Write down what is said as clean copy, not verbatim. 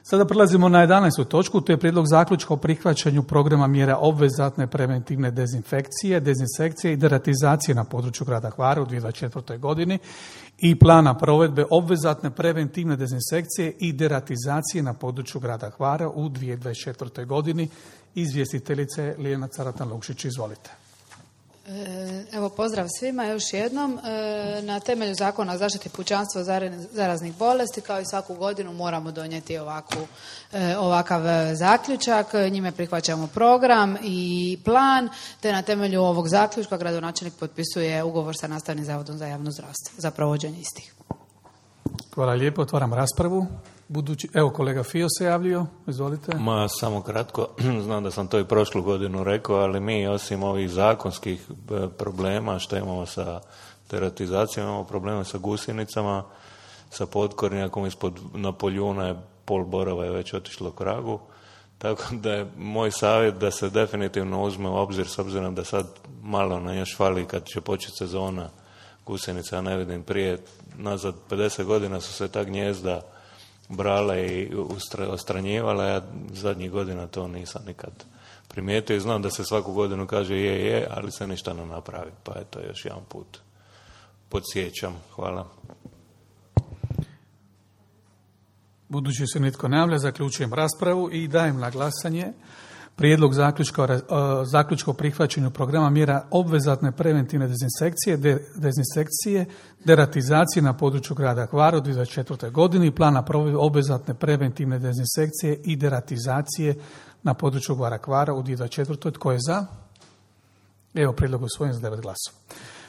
Sada prelazimo na 11. točku, to je prijedlog zaključka o prihvaćanju programa mjera obvezatne preventivne dezinsekcije i deratizacije na području grada Hvara u 2024. godini i plana provedbe obvezatne preventivne dezinsekcije i deratizacije na području grada Hvara u 2024. godini. Izvjestiteljice Ljiljana Caratan-Lukšić, izvolite. Evo, pozdrav svima još jednom. Na temelju Zakona o zaštiti pučanstva od zaraznih bolesti, kao i svaku godinu, moramo donijeti ovakav zaključak. Njime prihvaćamo program i plan, te na temelju ovog zaključka gradonačelnik potpisuje ugovor sa Nastavnim zavodom za javno zdravstvo za provođenje istih. Hvala lijepo, otvaram raspravu. Evo, kolega Fio se javio, izvolite. Samo kratko, znam da sam to i prošlu godinu rekao, ali mi osim ovih zakonskih problema što imamo sa deratizacijom, imamo probleme sa gusjenicama, sa potkornjakom ispod Napoljuna je pol borova je već otišlo k vragu, tako da je moj savjet da se definitivno uzme u obzir, s obzirom da sad malo nam još fali kad će početi sezona gusjenica, ja ne vidim prije, nazad 50 godina su se ta gnjezda brale i ostranjivala, ja zadnjih godina to nisam nikad primijetio i znam da se svaku godinu kaže je, ali se ništa ne napravi, pa eto još jedan put podsjećam. Hvala. Budući se nitko ne javlja, zaključujem raspravu i dajem na glasanje prijedlog zaključka o prihvaćanju programa mjera obvezatne preventivne dezinsekcije, deratizacije na području grada Hvara u 2024. godini i plana provedbe obvezatne preventivne dezinsekcije i deratizacije na području grada Hvara u 2024. Tko je za? Evo, prijedlog usvojen s 9 glasova.